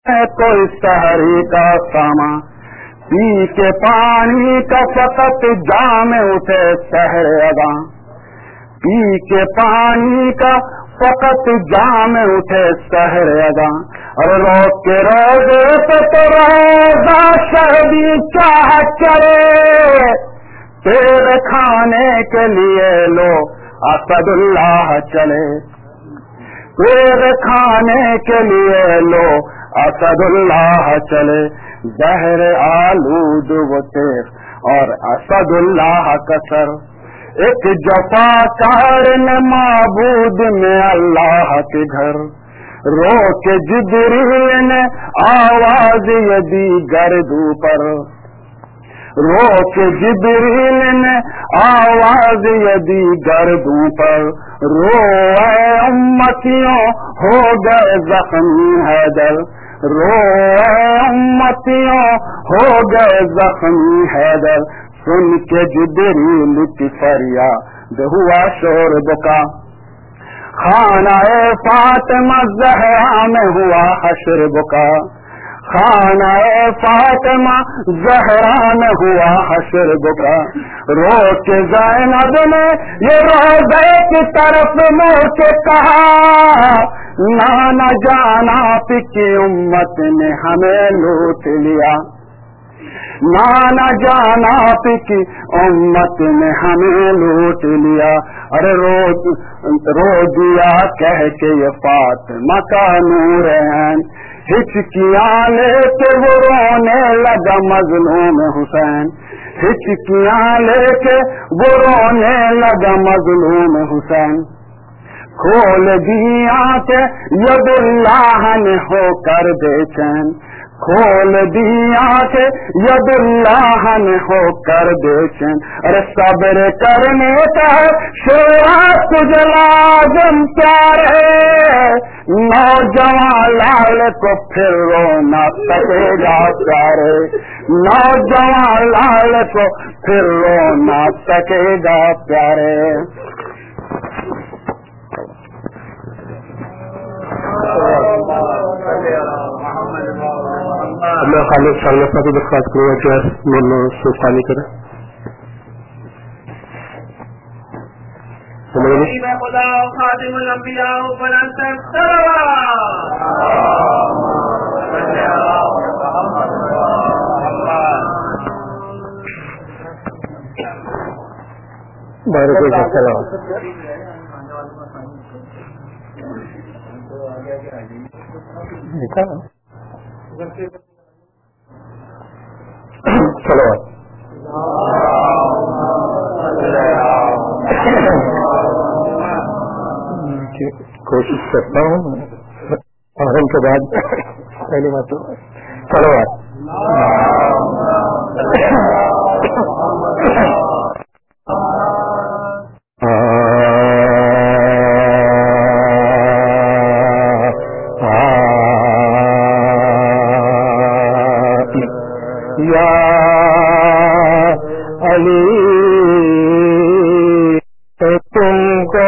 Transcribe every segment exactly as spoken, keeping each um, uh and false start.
کوئی سحری کا ساما، پی کے پانی کا فقط جام اٹھے سحر ادا، پی کے پانی کا فقط جام اٹھے سحر ادا، اور روک کے روزے پہ تو روزہ شہدی چاہ چلے، تیرے کھانے کے لیے لو اسد اللہ چلے، تیرے کھانے کے لیے لو اسد اللہ چلے، زہر آلود و تیغ اور اسد اللہ کا سر، ایک جفا کار نے معبود میں اللہ کے گھر، رو کے جبریل نے آواز یہ دی گردو پر، رو کے جبریل نے آواز یہ دی گردوں پر، رو اے امتیوں ہو گئے زخمی حیدر، رو اے امتیوں ہو گئے زخمی حیدر، سن کے جبریل کی فریاد ہوا شور بکا، خانہ فاطمہ زہرا میں ہوا حشر بکا، خانہ فاطمہ زہرا میں ہوا حشر بکا، رو کے زینب نے یہ روزے کی طرف مڑ کے کہا، نانا جانا کی امت نے ہمیں لوٹ لیا، نانا جانا کی امت نے ہمیں لوٹ لیا، ارے رو رو دیا کہہ کے یہ فاطمہ کا نور عین، ہچکیاں لے کے وہ رونے لگا مظلوم حسین، ہچکیاں لے کے وہ رونے لگا مظلوم حسین، کھول دی آنکھیں ید اللہ نے ہو کر بے چین، کھول دی آنکھیں ید اللہ نے ہو کر بے چین، ارے صبر کرنے کا شیرا تجھ لازم پیارے، نوجوان لال کو پھر رونا سکے گا پیارے، نوجوان لال کو پھر رونا سکے گا پیارے۔ اللہ خالد صاحب صاحب درخواست کروں گا کہ میں سوچانی کریں خدا خاتم الانبیاء بلند بارک اللہ السلام چلو کوشش کرتا ہوں ان کے بعد پہلی بات تو چلو یا علی تم کو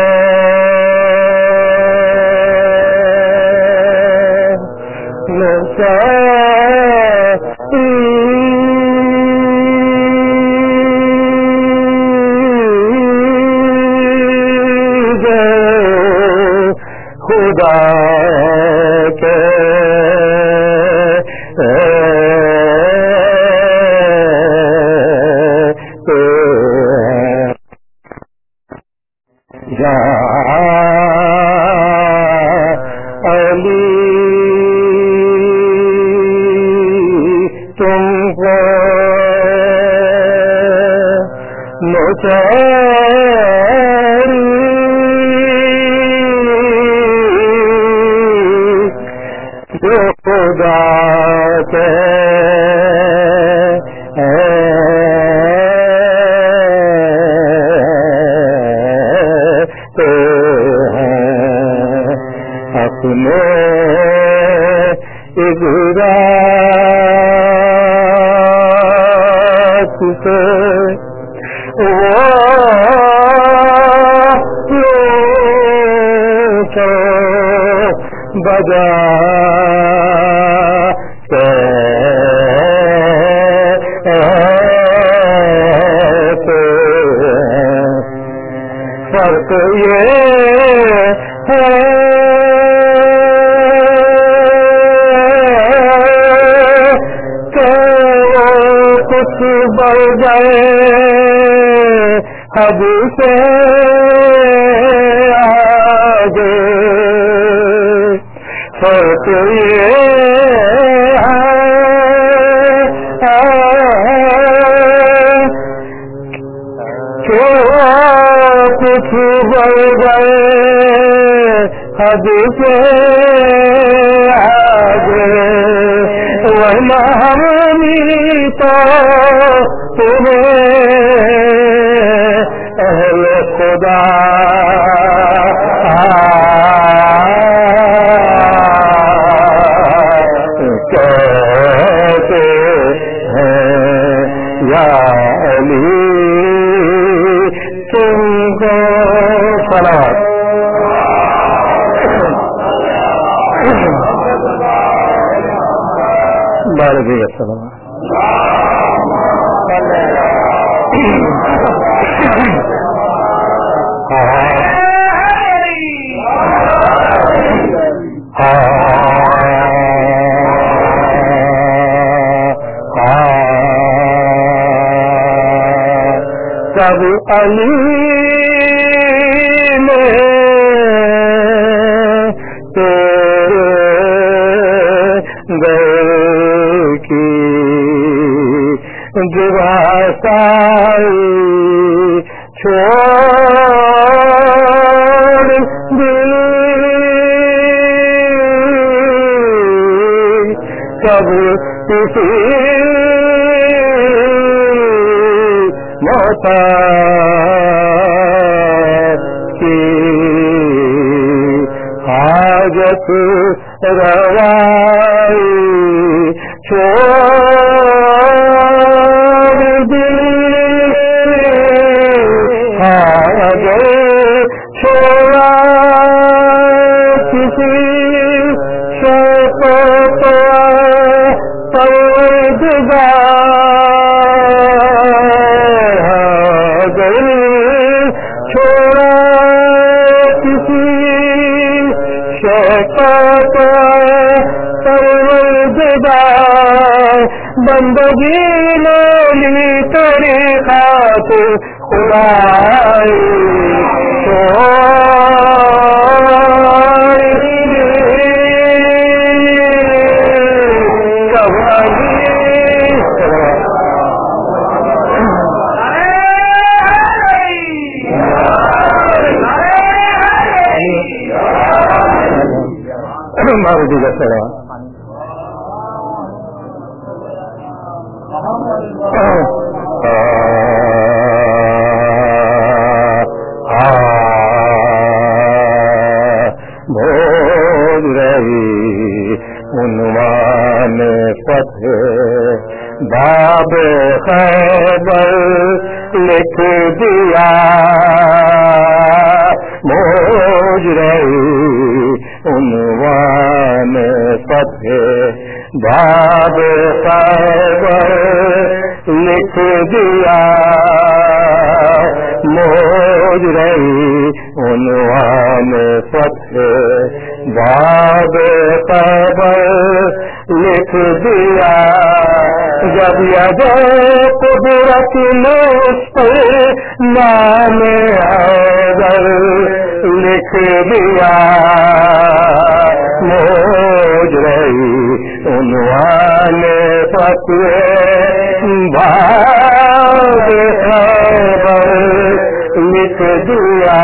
خدا کے بجا کچھ بڑھ گئے حد سے آگے فرق یہ کچھ بڑھ گئے حد سے آگے ورنہ ہم تو تمہیں اہل خدا کہتے ہیں یا علی تم کو صلوات بارے بھی السلام سب علی میں سائی چھوڑ دل کب کسی محتاج کی حاجت روائی چھوڑ چھوڑا کسی شوق پروردگار چھوڑا کسی شوق پروردگار بندگی لولی طریقات خدائی ہمارے دیگر سرا بھول رہی عنوان فتح باب خیبر لکھ دیا موج رہی عنوان فتح باب خیبر لکھ دیا موج رہی عنوان فتح باب خیبر لکھ دیا جب ید قدرت نوش نام حیدر لکھ دیا موج رہی عنوان فتح باب خیبر لکھ دیا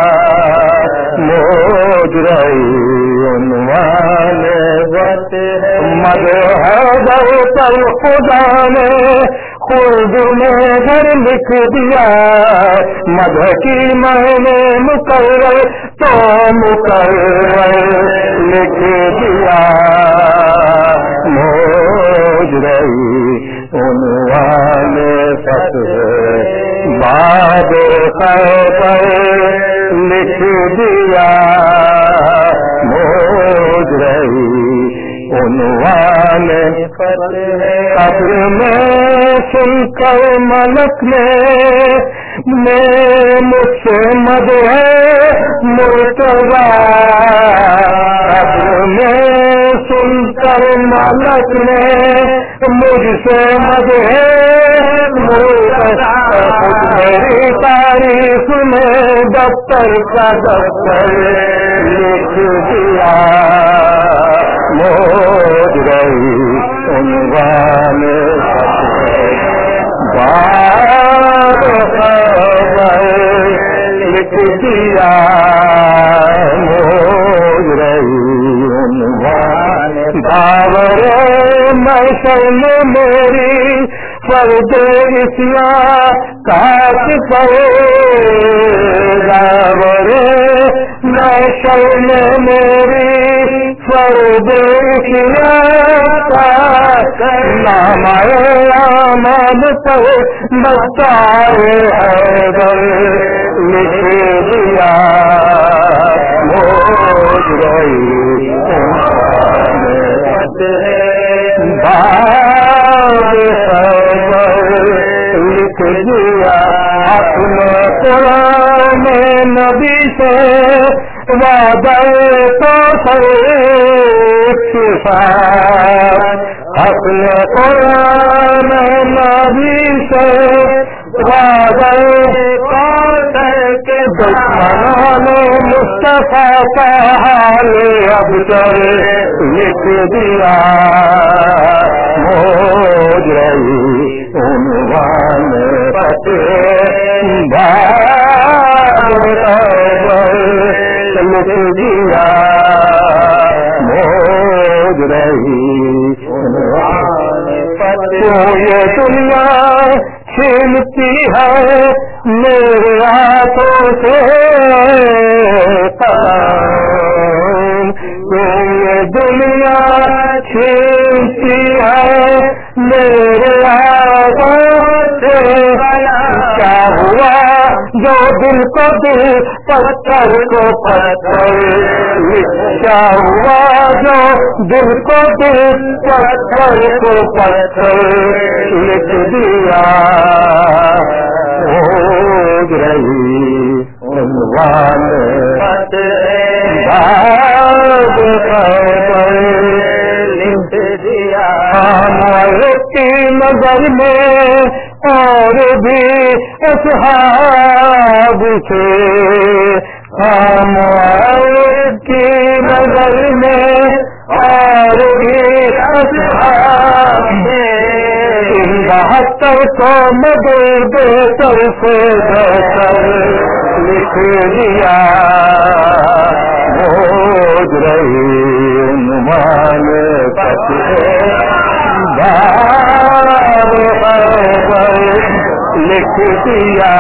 موج رہی عنوان فتح مدح حیدر پر خدا نے خود میں گھر لکھ دیا مدح کی میں نے مقرر تو مقرر لکھ دیا موج رہی عنوان فتح باب خیبر لکھ دیا موج رہی عنوان قبر میں سن کر ملک نے میں مجھ سے مد ہے مرتضی میں سن کر مالک نے مجھ سے مد ہے مرتضی میری تاریخ میں دفتر کا دفتر لکھ دیا موج رہی عنوان بار خبر لکھ دیا موج رہی عنوان باور محشر میں میری فرد اسیاں کاٹ کرے باور محشر میں میری فرد نام اعمال پر بتائے حیدر لکھ دیا موج رہی باب خبر لکھ دیا اپنے قرآن نبی سے وعدہ تو اپنے قرآن نبی سے وعدہ کے دشمنان مصطفیٰ کا حال ابتر لکھ دیا موج رہی عنوان لکھ دیا موج رہی تو یہ دنیا چھینتی ہے میرے ہاتھوں سے تو یہ دنیا چھینتی ہے میرے ہاتھوں سے کیا ہوا جو دل کو دل پتھر کو پتھر کیا ہوا جو دل کو دل پتھر کو پتھر لکھ دیا موج رہی عنوان باب خبر لکھ دیا کی نظر میں اور بھی اصحاب تھے ہمارے کی نظر میں اور بھی اصحاب تھے بہتر کو مدر بہتر سے بہتر لکھ دیا موج رہی عنوان لکھ دیا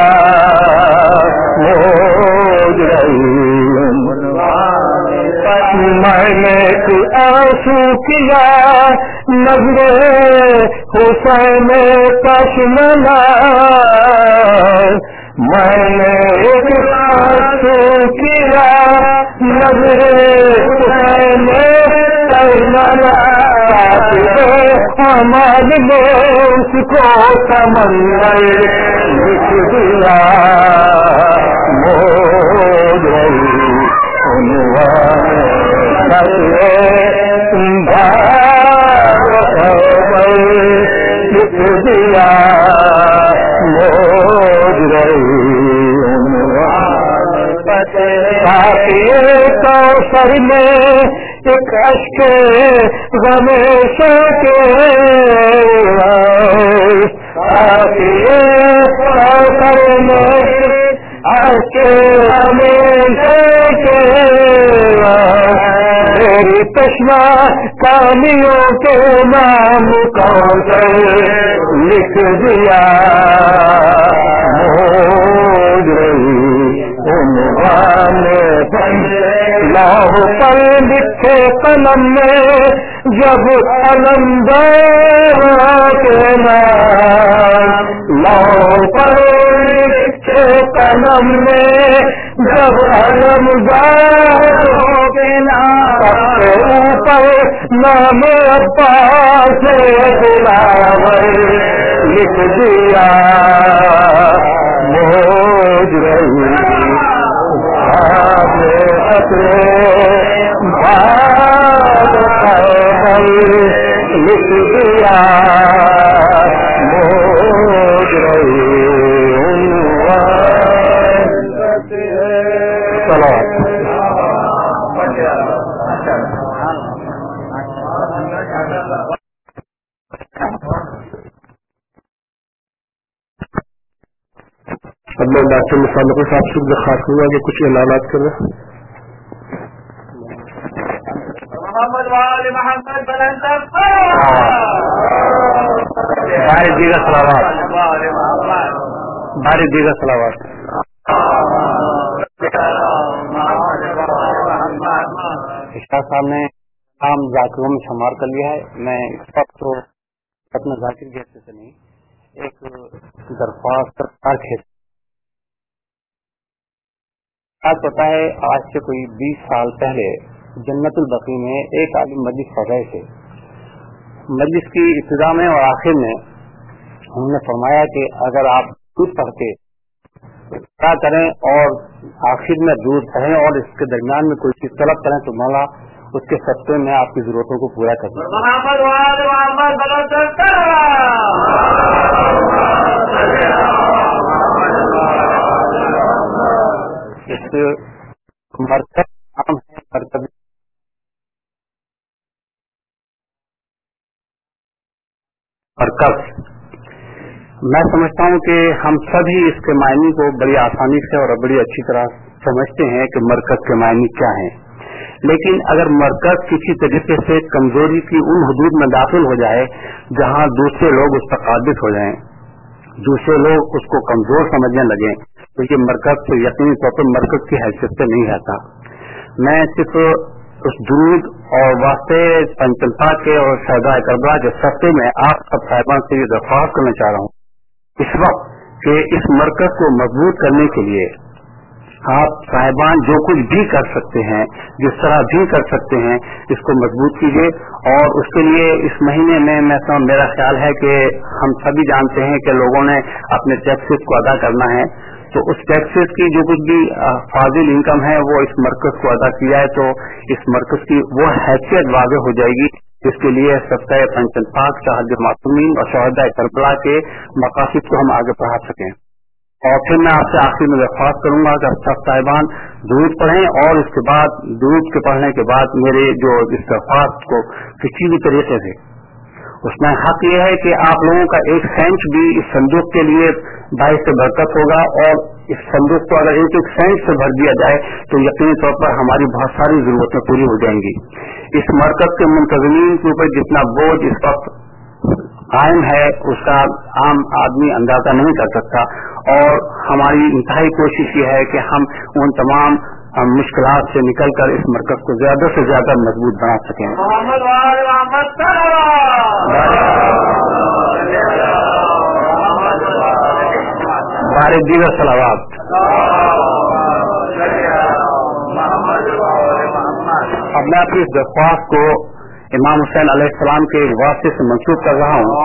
موج رہی میں نے آنسو کیا نظر حسین کشملا میں نے ایک آنسو کیا نظر حسین کشملا ہمارے نے اس کو سمندر لکھ دیا موج رہی عنوان لکھ دیا موج رہی کوثر میں ایک اشک غم کے کوثر میں اشک غم کے میری چشمہ کامیوں کے نام کوثر لکھ دیا موج رہی عنوان لوح پر لکھے قلم میں جب علمدار کے نام لوح پر لکھے قلم میں جب علمدار کے نام اوپر نام عباس دلاور لکھ دیا موج رہی لکھ دیا موج رہی اب میں ڈاکٹر مصالح صاحب سے درخواست کروں گا کہ کچھ اعلانات کریں. محمد وآل محمد بلند بھائی دیگر صلوات بھائی دیگر صلوات. اشتاق صاحب نے عام ذاکروں میں شمار کر لیا ہے. میں اس وقت تو اپنا ذاکر کے حصے سے نہیں ایک درخواست پتا ہے. آج سے کوئی بیس سال پہلے جنت البقیع میں ایک عالم مجلس پڑھ رہے تھے. مجلس کی ابتدا میں اور آخر میں انہوں نے فرمایا کہ اگر آپ دودھ پڑھتے کیا کریں اور آخر میں دودھ پڑھیں اور اس کے درمیان میں کوئی چیز طلب کریں تو مولا اس کے سستے میں آپ کی ضرورتوں کو پورا کر دیں. اس مرکز نام ہے مرکز مرکز میں سمجھتا ہوں کہ ہم سبھی اس کے معنی کو بڑی آسانی سے اور بڑی اچھی طرح سمجھتے ہیں کہ مرکز کے معنی کیا ہیں. لیکن اگر مرکز کسی طریقے سے کمزوری کی ان حدود میں داخل ہو جائے جہاں دوسرے لوگ اس پر قابض ہو جائیں, دوسرے لوگ اس کو کمزور سمجھنے لگیں, تو یہ مرکز تو یقینی طور پر مرکز کی حیثیت سے نہیں رہتا. میں صرف اس درود اور واسطے پنچلتا کے اور شہداء کربلا کے سستے میں آپ سب صاحبان سے یہ درخواست کرنا چاہ رہا ہوں اس وقت کہ اس مرکز کو مضبوط کرنے کے لیے آپ صاحبان جو کچھ بھی کر سکتے ہیں, جس طرح بھی کر سکتے ہیں, اس کو مضبوط کیجیے. اور اس کے لیے اس مہینے میں میں میرا خیال ہے کہ ہم سبھی جانتے ہیں کہ لوگوں نے اپنے ٹیکسز کو ادا کرنا ہے, تو اس ٹیکسز کی جو کچھ بھی فاضل انکم ہے وہ اس مرکز کو ادا کیا ہے تو اس مرکز کی وہ حیثیت واضح ہو جائے گی جس کے لیے صدقہ پنچل پاک شہادت معصومین اور شہداء کربلا کے مقاصد کو ہم آگے بڑھا سکیں. اور پھر میں آپ سے آخر میں درخواست کروں گا کہ سب صاحبان درود پڑھیں اور اس کے بعد درود کے پڑھنے کے بعد میرے جو اس درخواست کو کسی بھی طریقے سے اس میں حق یہ ہے کہ آپ لوگوں کا ایک سینٹ بھی اس صندوق کے لیے باعث برکت ہوگا, اور اس صندوق کو اگر ایک ایک سینٹ سے بھر دیا جائے تو یقینی طور پر ہماری بہت ساری ضرورتیں پوری ہو جائیں گی. اس مرکز کے منتظمین کے اوپر جتنا بوجھ اس وقت قائم ہے اس کا عام آدمی اندازہ نہیں کر سکتا, اور ہماری انتہائی کوشش یہ ہے کہ ہم ان تمام مشکلات سے نکل کر اس مرکز کو زیادہ سے زیادہ مضبوط بنا سکیں. بارے دیگر صلوات. اب میں اپنی اس درخواست کو امام حسین علیہ السلام کے واسطے سے منسوخ کر رہا ہوں.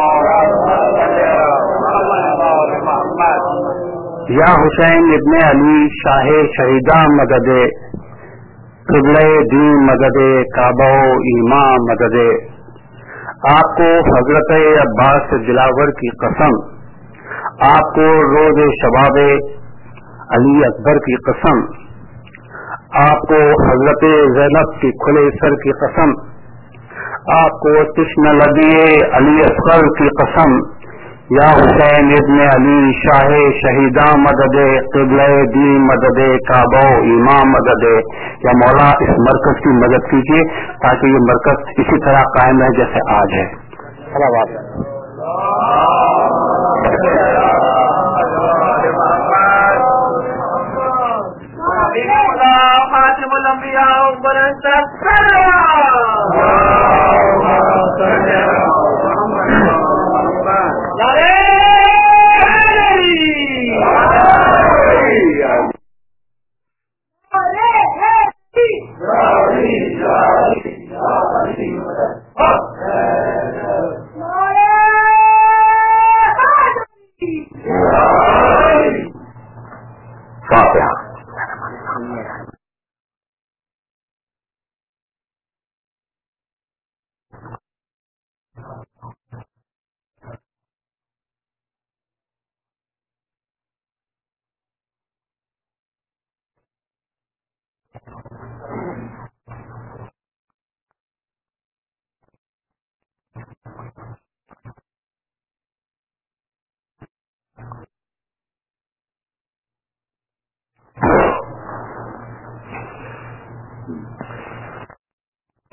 یا حسین ابن علی شاہ شہیداں مدد قبلہ دین مدد کعبہ ایمان مدد. آپ کو حضرت عباس دلاور کی قسم, آپ کو روز شباب علی اکبر کی قسم, آپ کو حضرت زینب کی کھلے سر کی قسم, آپ کو تشن لبی علی اصغر کی قسم, یا حسین ابن علی شاہ شہیداں مدد قبلہ دین مدد کعبہ امام مدد. یا مولا اس مرکز کی مدد کیجیے تاکہ یہ مرکز اسی طرح قائم رہے جیسے آج ہے. صلوات. خاتم الانبیاء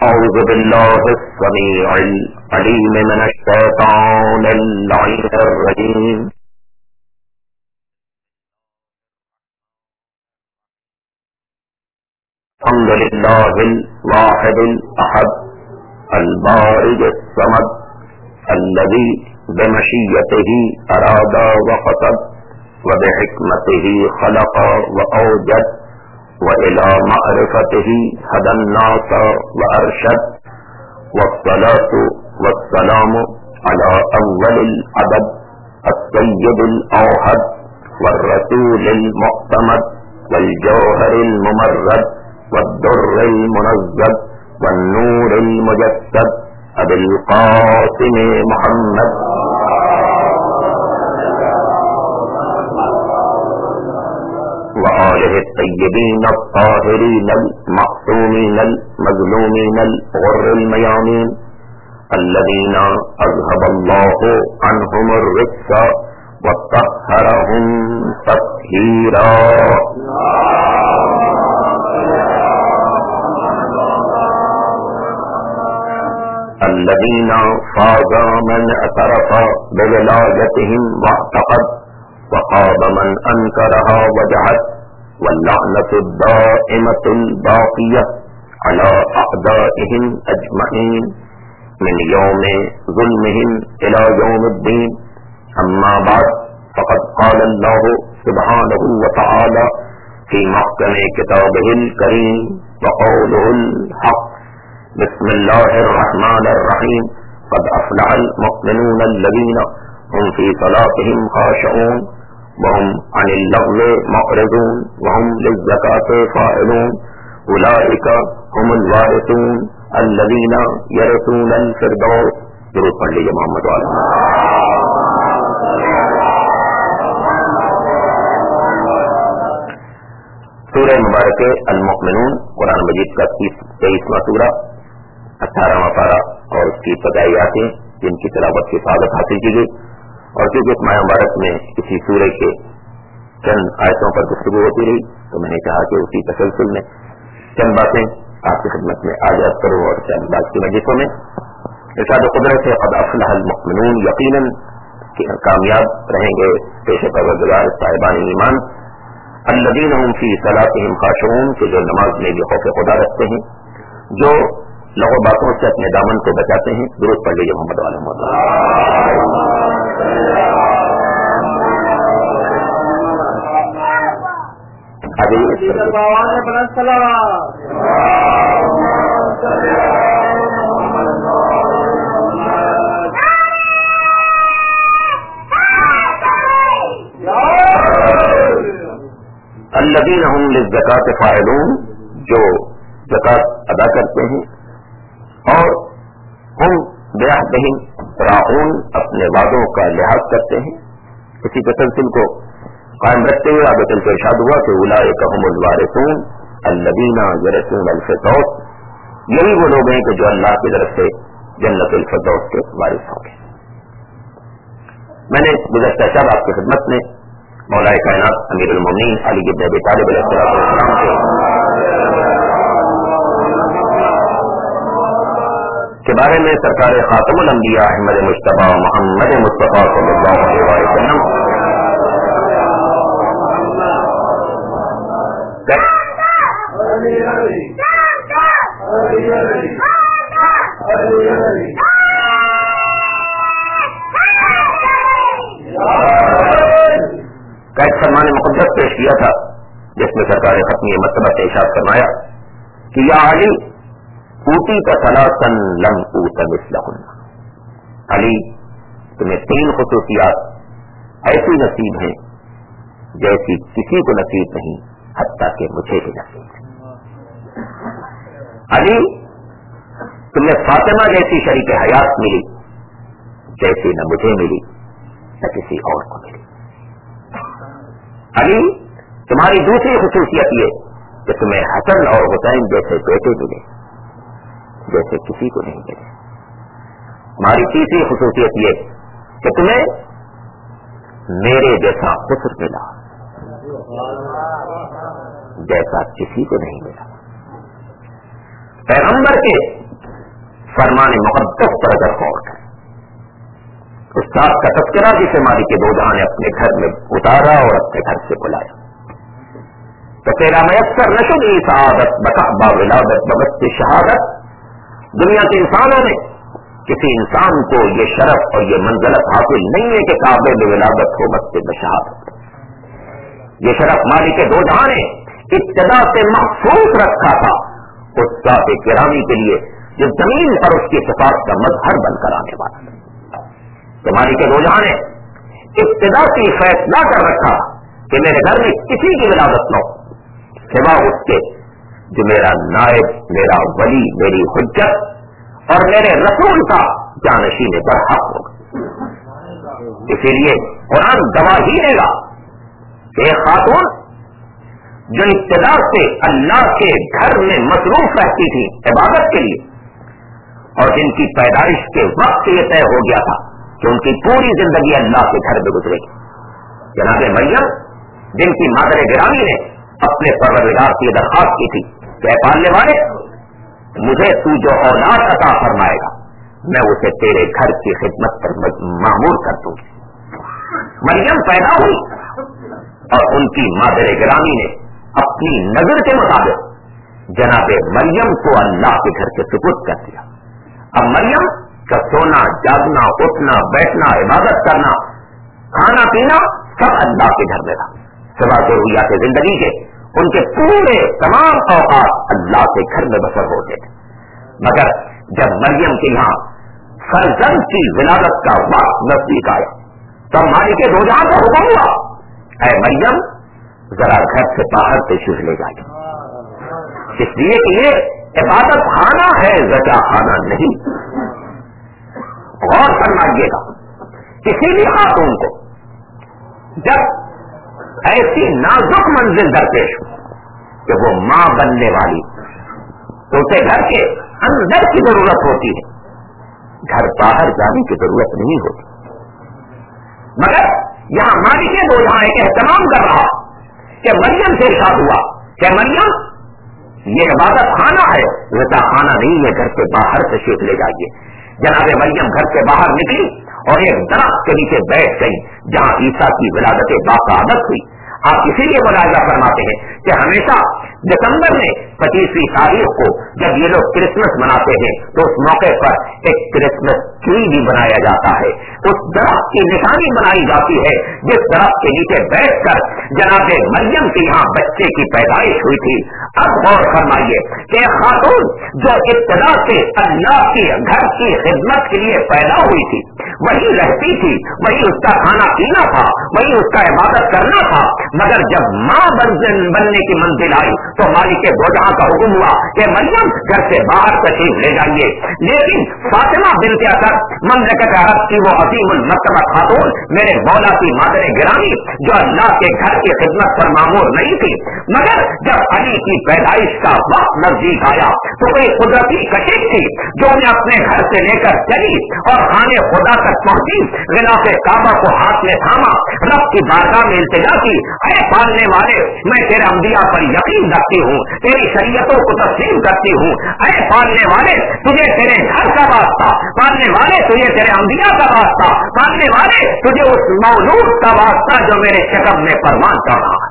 أعوذ بالله السميع العليم من الشيطان اللعين الرجيم الحمد لله الواحد الأحد البارئ الصمد الذي بمشيته أراد وقصد وبحكمته خلق وأوجد وإلى معرفته هدى الناس وأرشد والصلاة والسلام على أول العدد السيد الأوحد والرسول المعتمد والجوهر الممرد والدر المنزد والنور المجسد أبي القاسم محمد وآله الطيبين الطاهرين المعصومين المظلومين الغر الميامين الذين أذهب الله عنهم الرجس وطهرهم تطهيرا الذين فاز من اعترف بولايتهم واعتقد وخاب من أنكرها وجحد واللعنة الدائمة الباقية على أعدائهم أجمعين من يوم ظلمهم إلى يوم الدين. أما بعد فقد قال الله سبحانه وتعالى في محكم كتابه الكريم وقوله الحق بسم الله الرحمن الرحيم قد أفلح المؤمنون الذين هم في صلاتهم خاشعون وهم عن اللغو معرضون وهم للزكاة فاعلون أولئك هم الوارثون الذين يرثون الفردوس. درود پڑھ لیجیے محمد والے. سورہ مبارک المؤمنون قرآن مجید کا تیئیسواں سورہ، اٹھارہواں پارہ اور اس کی ابتدائی آیتیں جن کی تلاوت کی سعادت حاصل کی گئی. اور کیونکہ اس ماہ مبارک میں کسی سورہ کے چند آیتوں پر گفتگو ہوتی رہی تو میں نے کہا کہ اسی تسلسل میں چند باتیں آپ کی خدمت میں آ جات کروں اور چند بات کی مجلسوں میں. ارشاد قدرت ہے قد افلح المؤمنون، یقیناً کامیاب رہیں گے پیش پروردگار صاحبان ایمان، الذین هم فی صلاتهم خاشعون، کہ جو نماز میں بھی خوف خدا رکھتے ہیں، جو لغو باتوں سے اپنے دامن کو بچاتے ہیں. درود پڑھ لیجیے محمد والے محمد. الذین هم للزکاة فاعلون، جو زکات ادا کرتے ہیں اور ہم بعہدہم راعون، اپنے وعدوں کا لحاظ کرتے ہیں. اسی تسلسل کو قائم رکھتے ہوئے آگے چل کے ارشاد ہوا کہ اولئک هم الوارثون الذین یرثون الفردوس، یہی وہ لوگ ہیں کہ جو اللہ کی طرف سے جنت الفردوس کے وارث ہوں گے. میں نے گزشتہ شب آپ کی خدمت میں مولا کائنات امیر المومنین علی بن ابی طالب علیہ السلام کے بارے میں سرکار خاتم الانبیاء احمد مجتبی محمد مصطفیٰ صلی اللہ علیہ وسلم کا ایک فرمان مقدس پیش کیا تھا جس میں سرکار ختمی مرتبہ سے ارشاد فرمایا کہ یا علی اوتی کا ثلاثن لم اوت مثلہن، علی تمہیں تین خصوصیات ایسی نصیب ہیں جیسی کسی کو نصیب نہیں، حتیٰ کہ مجھے بھی نصیب ہے. علی تمہیں فاطمہ جیسی شریک حیات ملی جیسی نہ مجھے ملی نہ کسی اور کو ملی. علی تمہاری دوسری خصوصیت یہ کہ تمہیں حسن اور حسین جیسے بیٹے ملے جیسے کسی کو نہیں ملے. تمہاری تیسری خصوصیت یہ کہ تمہیں میرے جیسا خسر ملا جیسا کسی کو نہیں ملا. پیغمبر کے फरमान मुक़द्दस पर अगर गौर करें, उस साथ का तस्करा जिसे मालिक दो जहां ने अपने घर में उतारा और अपने घर से बुलाया, तो तेरा मयसर नशुदी सआदत बकाबा विलादत बबस्त शहादत। दुनिया के इंसानों ने किसी इंसान को ये शरफ और ये मंजिलत हासिल नहीं है कि काबे में विलादत हो मस्जिद में शहादत। ये शरफ मालिक दो जहां ने इब्तिदा से महफूज रखा था उस ज़ात गिरामी के लिए जो जमीन पर उसकी सिफात का मजहर बनकर आने वाला था। तो मालिक दो जहां ने इब्तिदा से फैसला कर रखा कि मेरे घर में किसी की विलादत न हो सिवा उसके जो मेरा नायब, मेरा वली, मेरी हुज्जत और मेरे रसूल का जानशीन बरहक होगा। इसीलिए कुरान गवाही देगा कि एक खातून जो इब्तिदा से अल्लाह के घर में मसरूफ रहती थी इबादत के लिए, और जिनकी पैदाइश के वक्त ये तय हो गया था कि उनकी पूरी जिंदगी अल्लाह के घर में गुजरेगी, जनाब मरियम जिनकी मादर गिरामी ने अपने परवरदिगार की दरखास्त की थी कि पालने वाले मुझे तू जो औलाद अता फरमाएगा मैं उसे तेरे घर की खिदमत पर मामूर कर दूंगी। मरियम पैदा हुई और उनकी मादर गिरामी ने अपनी नजर के मुताबिक जनाबे मरियम को अल्लाह के घर के सुपुर्द कर दिया। अब मरियम का सोना, जागना, उठना, बैठना, इबादत करना, खाना पीना सब अल्लाह के घर में था। सिवा जरूरियात जिंदगी के उनके पूरे तमाम औकात अल्लाह के घर में बसर होते थे। मगर जब मरियम के यहाँ फर्जंद की विलादत का वक्त नजदीक आया तो मालिक दो जहां का हुक्म हुआ, ऐ मरियम जरा घर से बाहर तशरीफ ले जाए, इसलिए कि ये इबादत खाना है, ज़का खाना नहीं। गौर फरमाइएगा, किसी भी खातून को जब ऐसी नाजुक मंजिल दरपेश हो कि वो मां बनने वाली, तो उसे घर के अंदर की जरूरत होती है, घर बाहर जाने की जरूरत नहीं होती। मगर यहां मालिक दो जहां एक एहतमाम कर रहा कि मरियम से इरशाद हुआ कि मरियम ये इबादत खाना है, ज़का खाना नहीं है, घर से बाहर तशरीफ ले जाइए। जनाब मरियम घर से बाहर निकली और एक दरख्त के नीचे बैठ गई जहां ईसा की विलादत बाक़ादत हुई। आप इसीलिए मुलाहिजा फरमाते हैं कि हमेशा दिसंबर में पच्चीसवीं तारीख को जब ये लोग क्रिसमस मनाते हैं तो उस मौके पर एक क्रिसमस ट्री भी बनाया जाता है, उस दरख्त की निशानी बनाई जाती है जिस दरख्त के नीचे बैठकर जनाब मरियम के यहाँ बच्चे की पैदाइश हुई थी। अब गौर फरमाइए कि खातून जो इब्तिदा से अल्लाह के घर की खिदमत के लिए पैदा हुई थी, वही रहती थी, वही उसका खाना पीना था, वही उसका इबादत करना था। मगर जब मां बनने की मंजिल आई तो मालिक दो जहां का हुक्म हुआ कि मरियम घर से बाहर तशरीफ ले जाइए। लेकिन फातिमा बिन्ते असद ममलकत अरब की वो अजीमुल मर्तबा खातून, मेरे मौला की मादर गिरामी, जो अल्लाह के घर की खिदमत पर मामूर नहीं थी, मगर जब अली की पैदाइश का वक्त नजदीक आया तो कोई कुदरती कशिश थी जो उन्हें अपने घर से लेकर चली और खाने खुदा तक पहुंची, गिलाफ काबा को हाथ में थामा, रब की बारगाह में इल्तिजा की, ऐ पालने वाले मैं तेरे अंबिया पर यकीन रखती हूँ, तेरी शरीयतों को तस्लीम करती हूँ, ऐ पालने वाले तुझे तेरे घर का वास्ता, पालने वाले तुझे तेरे अंबिया का वास्ता, पालने वाले तुझे उस मौलूद का वास्ता जो मेरे शकम में परवान कर रहा है।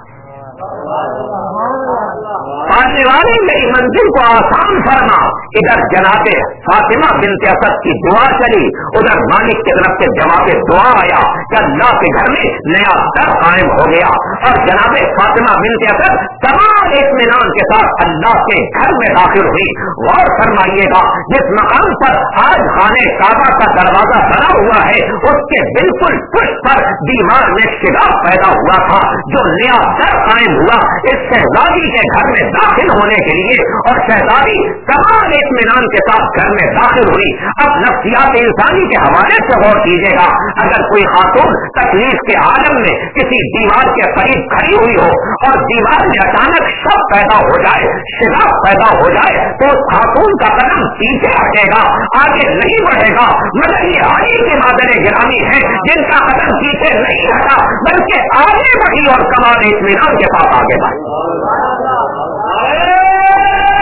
पालने वाले मेरी मंजिल को आसान फरमा। इधर जनाबे फातिमा बिन्ते असद की दुआ चली, उधर मालिक की तरफ से जवाब दुआ आया कि अल्लाह के घर में नया दर कायम हो गया और जनाबे फातिमा बिन्ते असद तमाम इत्मीनान के साथ अल्लाह के घर में दाखिल हुई। गौर फरमाइएगा, जिस मकान पर आज खाने काबा का दरवाजा बना हुआ है उसके बिल्कुल पुष्ट पर दीवार में शिगाफ पैदा हुआ था, जो नया दर कायम हुआ इस शहजादी के घर में दाखिल होने के लिए, और शहजादी तमाम इत्मीनान के साथ घर में दाखिल हुई। अब नफ्सियात इंसानी के हवाले से गौर कीजिएगा, अगर कोई खातून तकलीफ के आलम में किसी दीवार के करीब खड़ी हुई हो और दीवार में अचानक शक पैदा हो जाए, शिगाफ पैदा हो जाए, तो उस खातून का कदम पीछे हटेगा, आगे नहीं बढ़ेगा। मगर ये अली की मादर गिरामी है जिनका कदम पीछे नहीं हटा बल्कि आगे बढ़ी और कमाल इत्मीनान के साथ आगे बढ़ी।